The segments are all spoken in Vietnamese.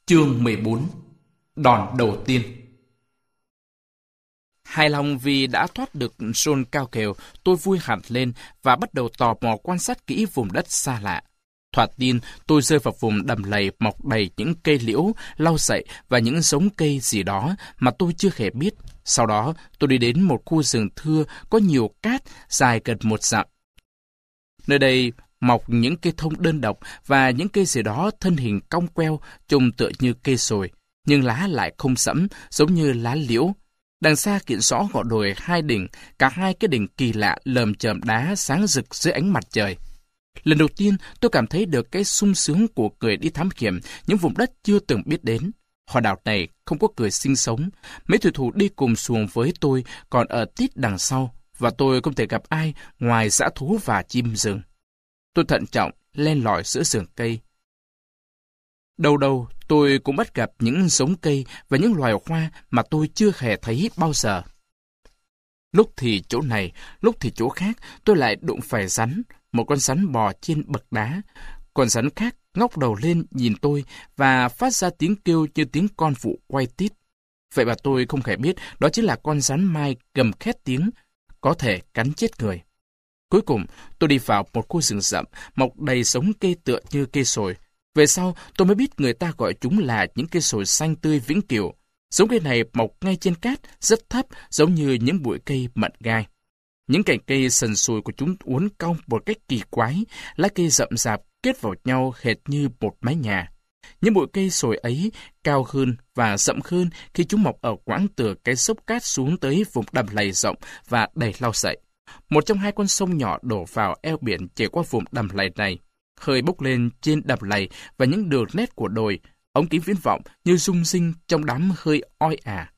Chương 14. Đòn đầu tiên. Hài lòng vì đã thoát được John cao kèo, tôi vui hẳn lên và bắt đầu tò mò quan sát kỹ vùng đất xa lạ. Thoạt tin, tôi rơi vào vùng đầm lầy mọc đầy những cây liễu, lau sậy và những giống cây gì đó mà tôi chưa hề biết. Sau đó, tôi đi đến một khu rừng thưa có nhiều cát dài gần 1 dặm. Nơi đây mọc những cây thông đơn độc và những cây gì đó thân hình cong queo, trông tựa như cây sồi, nhưng lá lại không sẫm, giống như lá liễu. Đằng xa hiện rõ ngọn đồi 2 đỉnh, cả 2 cái đỉnh kỳ lạ lởm chởm đá sáng rực dưới ánh mặt trời. Lần đầu tiên, tôi cảm thấy được cái sung sướng của người đi thám hiểm những vùng đất chưa từng biết đến. Hòn đảo này không có người sinh sống. Mấy thủy thủ đi cùng xuồng với tôi còn ở tít đằng sau, và tôi không thể gặp ai ngoài dã thú và chim rừng. Tôi thận trọng len lỏi giữa rừng cây. Đâu đâu tôi cũng bắt gặp những giống cây và những loài hoa mà tôi chưa hề thấy bao giờ. Lúc thì chỗ này, lúc thì chỗ khác, tôi lại đụng phải rắn, một con rắn bò trên bậc đá. Con rắn khác ngóc đầu lên nhìn tôi và phát ra tiếng kêu như tiếng con vụ quay tít. Vậy mà tôi không hề biết đó chính là con rắn mai gầm khét tiếng, có thể cắn chết người. Cuối cùng, tôi đi vào một khu rừng rậm, mọc đầy giống cây tựa như cây sồi. Về sau, tôi mới biết người ta gọi chúng là những cây sồi xanh tươi vĩnh cửu. Giống cây này mọc ngay trên cát, rất thấp, giống như những bụi cây mận gai. Những cành cây sần sùi của chúng uốn cong một cách kỳ quái, lá cây rậm rạp kết vào nhau hệt như một mái nhà. Những bụi cây sồi ấy cao hơn và rậm hơn khi chúng mọc ở quãng từ cái xốc cát xuống tới vùng đầm lầy rộng và đầy lau sậy. Một trong 2 con sông nhỏ đổ vào eo biển chảy qua vùng đầm lầy này. Hơi bốc lên trên đầm lầy và những đường nét của đồi, ống kính viễn vọng như rung rinh trong đám hơi oi ả.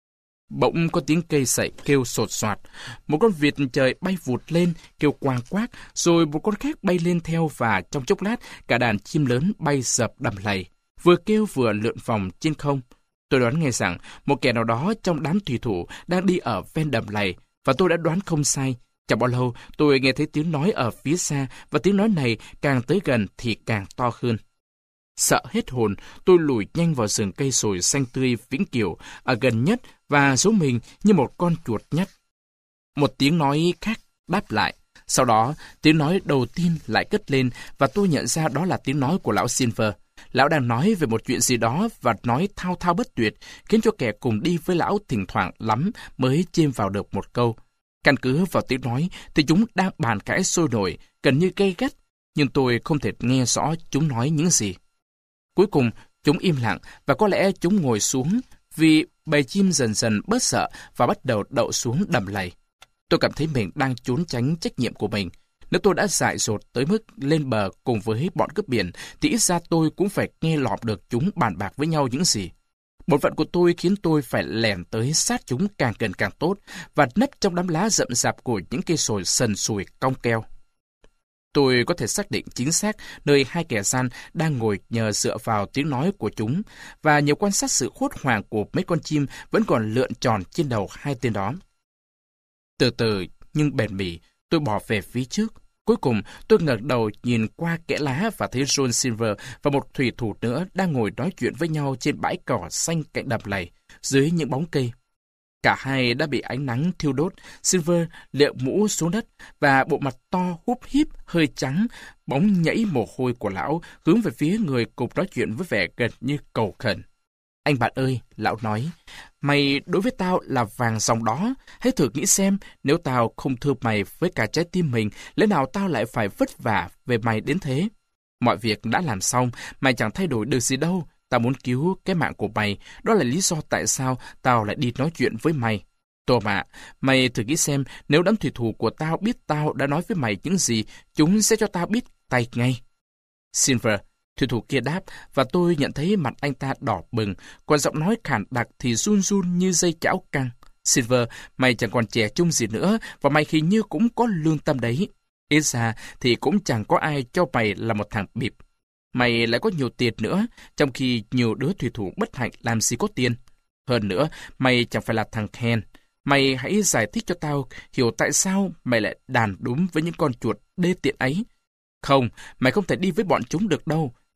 Bỗng có tiếng cây sậy kêu sột soạt, một con vịt trời bay vụt lên kêu quang quác, rồi một con khác bay lên theo và trong chốc lát cả đàn chim lớn bay dập đầm lầy, vừa kêu vừa lượn vòng trên không. Tôi đoán nghe rằng một kẻ nào đó trong đám thủy thủ đang đi ở ven đầm lầy, và tôi đã đoán không sai. Chẳng bao lâu, tôi nghe thấy tiếng nói ở phía xa, và tiếng nói này càng tới gần thì càng to hơn. Sợ hết hồn, tôi lùi nhanh vào rừng cây sồi xanh tươi vĩnh cửu ở gần nhất và giấu mình như một con chuột nhắt. Một tiếng nói khác đáp lại. Sau đó, tiếng nói đầu tiên lại cất lên và tôi nhận ra đó là tiếng nói của lão Silver. Lão đang nói về một chuyện gì đó và nói thao thao bất tuyệt, khiến cho kẻ cùng đi với lão thỉnh thoảng lắm mới chêm vào được một câu. Căn cứ vào tiếng nói thì chúng đang bàn cãi sôi nổi, gần như gay gắt, nhưng tôi không thể nghe rõ chúng nói những gì. Cuối cùng, chúng im lặng và có lẽ chúng ngồi xuống vì bầy chim dần dần bớt sợ và bắt đầu đậu xuống đầm lầy. Tôi cảm thấy mình đang trốn tránh trách nhiệm của mình. Nếu tôi đã dại dột tới mức lên bờ cùng với bọn cướp biển, thì ít ra tôi cũng phải nghe lọm được chúng bàn bạc với nhau những gì. Bổn phận của tôi khiến tôi phải lẻn tới sát chúng càng gần càng tốt và nấp trong đám lá rậm rạp của những cây sồi sần sùi cong keo. Tôi có thể xác định chính xác nơi 2 kẻ gian đang ngồi nhờ dựa vào tiếng nói của chúng, và nhờ quan sát sự hốt hoảng của mấy con chim vẫn còn lượn tròn trên đầu 2 tên đó. Từ từ nhưng bền bỉ, tôi bỏ về phía trước. Cuối cùng, tôi ngẩng đầu nhìn qua kẽ lá và thấy John Silver và một thủy thủ nữa đang ngồi nói chuyện với nhau trên bãi cỏ xanh cạnh đầm lầy, dưới những bóng cây. Cả hai đã bị ánh nắng thiêu đốt. Silver liệu mũ xuống đất và bộ mặt to húp híp hơi trắng, bóng nhảy mồ hôi của lão hướng về phía người cùng nói chuyện với vẻ gần như cầu khẩn. Anh bạn ơi, lão nói, mày đối với tao là vàng dòng đó. Hãy thử nghĩ xem, nếu tao không thương mày với cả trái tim mình, lẽ nào tao lại phải vất vả về mày đến thế? Mọi việc đã làm xong, mày chẳng thay đổi được gì đâu. Tao muốn cứu cái mạng của mày, đó là lý do tại sao tao lại đi nói chuyện với mày. Tom ạ, mày thử nghĩ xem, nếu đám thủy thủ của tao biết tao đã nói với mày những gì, chúng sẽ cho tao biết tay ngay. Silver, thủy thủ kia đáp, và tôi nhận thấy mặt anh ta đỏ bừng, còn giọng nói khàn đặc thì run run như dây chảo căng. Silver, mày chẳng còn trẻ trung gì nữa, và mày hình như cũng có lương tâm đấy. Ít ra thì cũng chẳng có ai cho mày là một thằng bịp. Mày lại có nhiều tiền nữa, trong khi nhiều đứa thủy thủ bất hạnh làm gì có tiền. Hơn nữa, mày chẳng phải là thằng hèn. Mày hãy giải thích cho tao hiểu tại sao mày lại đàn đúm với những con chuột đê tiện ấy. Không, mày không thể đi với bọn chúng được đâu.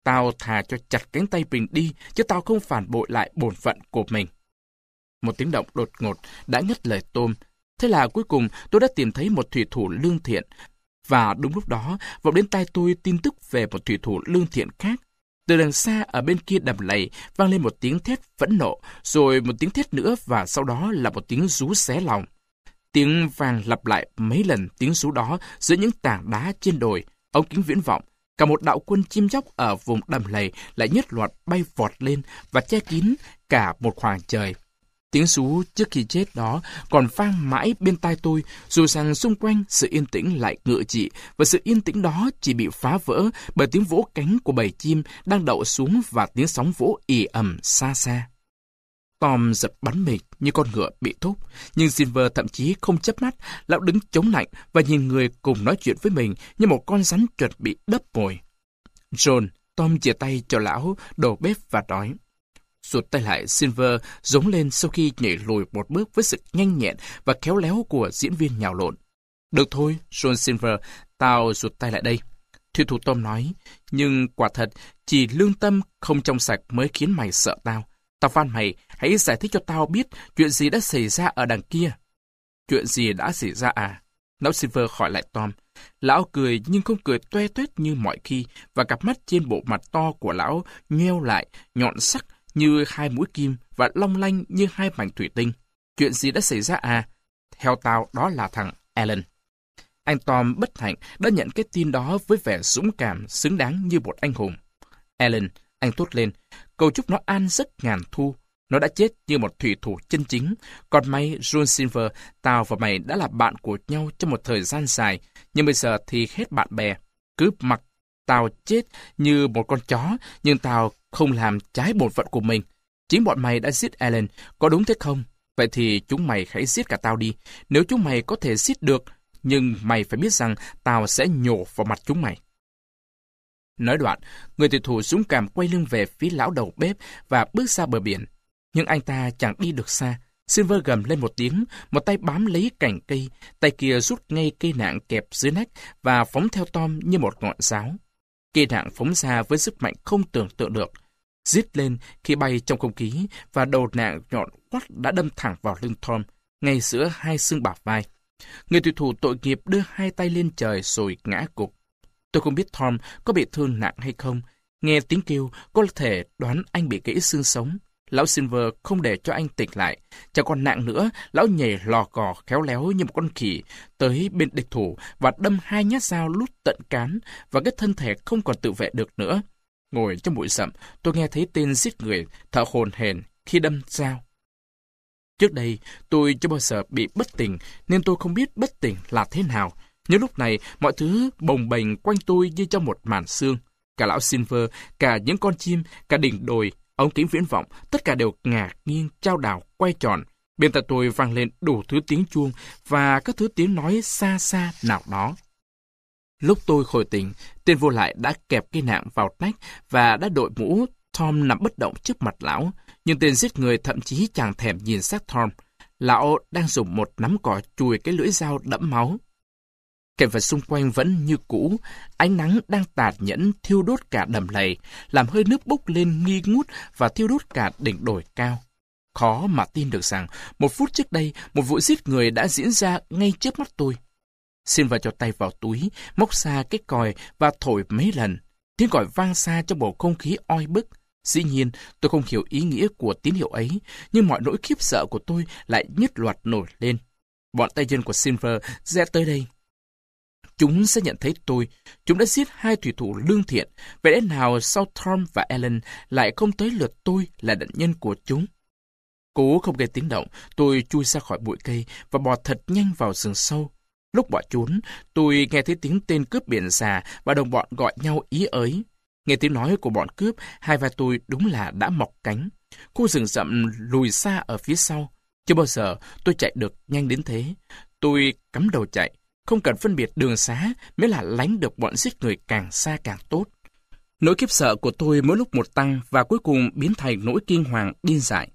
Tao thà cho chặt cánh tay mình đi, chứ tao không phản bội lại bổn phận của mình. Một tiếng động đột ngột đã ngắt lời Tom. Thế là cuối cùng tôi đã tìm thấy một thủy thủ lương thiện. Và đúng lúc đó, vọng đến tai tôi tin tức về một thủy thủ lương thiện khác. Từ đằng xa ở bên kia đầm lầy vang lên một tiếng thét phẫn nộ, rồi một tiếng thét nữa và sau đó là một tiếng rú xé lòng. Tiếng vang lặp lại mấy lần tiếng rú đó giữa những tảng đá trên đồi, ống kính viễn vọng. Cả một đạo quân chim chóc ở vùng đầm lầy lại nhất loạt bay vọt lên và che kín cả một khoảng trời. Tiếng rú trước khi chết đó còn vang mãi bên tai tôi, dù rằng xung quanh sự yên tĩnh lại ngự trị, và sự yên tĩnh đó chỉ bị phá vỡ bởi tiếng vỗ cánh của bầy chim đang đậu xuống và tiếng sóng vỗ ì ầm xa xa. Tom giật bắn mình như con ngựa bị thúc, nhưng Silver thậm chí không chớp mắt. Lão đứng chống lạnh và nhìn người cùng nói chuyện với mình như một con rắn chuẩn bị đấp mồi. John, Tom chìa tay cho lão đầu bếp và nói. Rụt tay lại, Silver rống lên sau khi nhảy lùi một bước với sự nhanh nhẹn và khéo léo của diễn viên nhào lộn. Được thôi, John Silver, tao rụt tay lại đây. Thủy thủ Tom nói, nhưng quả thật, chỉ lương tâm không trong sạch mới khiến mày sợ tao. Tao van mày, hãy giải thích cho tao biết chuyện gì đã xảy ra ở đằng kia. Chuyện gì đã xảy ra à? Lão Silver hỏi lại Tom. Lão cười nhưng không cười toe toét như mọi khi, và cặp mắt trên bộ mặt to của lão nheo lại, nhọn sắc như hai mũi kim và long lanh như hai mảnh thủy tinh. Chuyện gì đã xảy ra à? Theo tao, đó là thằng Alan. Anh Tom bất hạnh đã nhận cái tin đó với vẻ dũng cảm, xứng đáng như một anh hùng. Alan, anh thốt lên, cầu chúc nó an giấc ngàn thu. Nó đã chết như một thủy thủ chân chính. Còn may, John Silver, tao và mày đã là bạn của nhau trong một thời gian dài, nhưng bây giờ thì hết bạn bè. Cứ mặc tao chết như một con chó, nhưng tao không làm trái bổn phận của mình. Chính bọn mày đã giết Alan, có đúng thế không? Vậy thì chúng mày hãy giết cả tao đi. Nếu chúng mày có thể giết được, nhưng mày phải biết rằng tao sẽ nhổ vào mặt chúng mày. Nói đoạn, người thủy thủ dũng cảm quay lưng về phía lão đầu bếp và bước ra bờ biển. Nhưng anh ta chẳng đi được xa. Silver gầm lên một tiếng, một tay bám lấy cành cây, tay kia rút ngay cây nạng kẹp dưới nách và phóng theo Tom như một ngọn giáo. Cây nạng phóng ra với sức mạnh không tưởng tượng được, rít lên khi bay trong không khí, và đầu nạng nhọn quắt đã đâm thẳng vào lưng Tom, ngay giữa hai xương bả vai. Người thủy thủ tội nghiệp đưa hai tay lên trời rồi ngã gục. Tôi không biết Tom có bị thương nặng hay không. Nghe tiếng kêu, có thể đoán anh bị gãy xương sống. Lão Silver không để cho anh tỉnh lại. Chẳng còn nặng nữa, lão nhảy lò cò khéo léo như một con khỉ tới bên địch thủ và đâm hai nhát dao lút tận cán, và cái thân thể không còn tự vệ được nữa. Ngồi trong bụi rậm, tôi nghe thấy tên giết người thở hổn hển khi đâm dao. Trước đây, tôi chưa bao giờ bị bất tỉnh, nên tôi không biết bất tỉnh là thế nào. Nhưng lúc này, mọi thứ bồng bềnh quanh tôi như trong một màn sương. Cả lão Silver, cả những con chim, cả đỉnh đồi, ống kính viễn vọng, tất cả đều ngả nghiêng, chao đảo, quay tròn. Bên tai tôi vang lên đủ thứ tiếng chuông và các thứ tiếng nói xa xa nào đó. Lúc tôi hồi tỉnh, tên vô lại đã kẹp cây nạng vào nách và đã đội mũ. Tom nằm bất động trước mặt lão, nhưng tên giết người thậm chí chẳng thèm nhìn xác Tom. Lão đang dùng một nắm cỏ chùi cái lưỡi dao đẫm máu. Cảnh vật xung quanh vẫn như cũ, ánh nắng đang tàn nhẫn thiêu đốt cả đầm lầy, làm hơi nước bốc lên nghi ngút và thiêu đốt cả đỉnh đồi cao. Khó mà tin được rằng, một phút trước đây, một vụ giết người đã diễn ra ngay trước mắt tôi. Silver cho tay vào túi, móc ra cái còi và thổi mấy lần. Tiếng còi vang xa trong bầu không khí oi bức. Dĩ nhiên, tôi không hiểu ý nghĩa của tín hiệu ấy, nhưng mọi nỗi khiếp sợ của tôi lại nhất loạt nổi lên. Bọn tay chân của Silver sẽ tới đây. Chúng sẽ nhận thấy tôi. Chúng đã giết hai thủy thủ lương thiện. Vậy lẽ nào sau Tom và Alan lại không tới lượt tôi là nạn nhân của chúng? Cố không gây tiếng động, tôi chui ra khỏi bụi cây và bò thật nhanh vào rừng sâu. Lúc bỏ trốn, tôi nghe thấy tiếng tên cướp biển xà và đồng bọn gọi nhau ý ới. Nghe tiếng nói của bọn cướp, hai vai tôi đúng là đã mọc cánh. Khu rừng rậm lùi xa ở phía sau. Chưa bao giờ tôi chạy được nhanh đến thế. Tôi cắm đầu chạy. Không cần phân biệt đường xá, mới là lánh được bọn giết người càng xa càng tốt. Nỗi khiếp sợ của tôi mỗi lúc một tăng và cuối cùng biến thành nỗi kinh hoàng điên dại.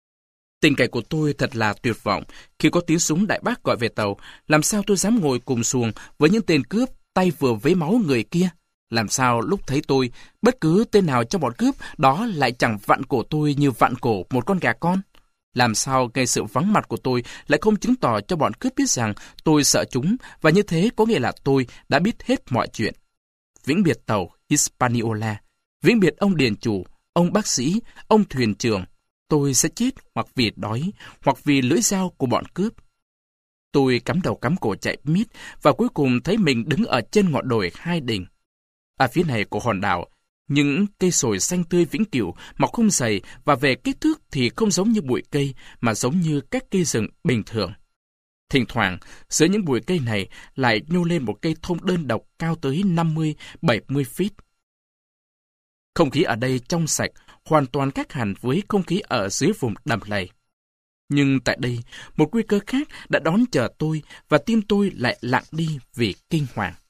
Tình cảnh của tôi thật là tuyệt vọng. Khi có tiếng súng đại bác gọi về tàu, làm sao tôi dám ngồi cùng xuồng với những tên cướp tay vừa vấy máu người kia? Làm sao lúc thấy tôi, bất cứ tên nào trong bọn cướp đó lại chẳng vặn cổ tôi như vặn cổ một con gà con? Làm sao ngay sự vắng mặt của tôi lại không chứng tỏ cho bọn cướp biết rằng tôi sợ chúng, và như thế có nghĩa là tôi đã biết hết mọi chuyện. Vĩnh biệt tàu Hispaniola, vĩnh biệt ông điền chủ, ông bác sĩ, ông thuyền trưởng. Tôi sẽ chết hoặc vì đói, hoặc vì lưỡi dao của bọn cướp. Tôi cắm đầu cắm cổ chạy mít, và cuối cùng thấy mình đứng ở trên ngọn đồi Hai Đình. Ở phía này của hòn đảo, những cây sồi xanh tươi vĩnh cửu mọc không dày, và về kích thước thì không giống như bụi cây, mà giống như các cây rừng bình thường. Thỉnh thoảng, giữa những bụi cây này lại nhô lên một cây thông đơn độc cao tới 50-70 feet. Không khí ở đây trong sạch, hoàn toàn khác hẳn với không khí ở dưới vùng đầm lầy. Nhưng tại đây, một nguy cơ khác đã đón chờ tôi, và tim tôi lại lặng đi vì kinh hoàng.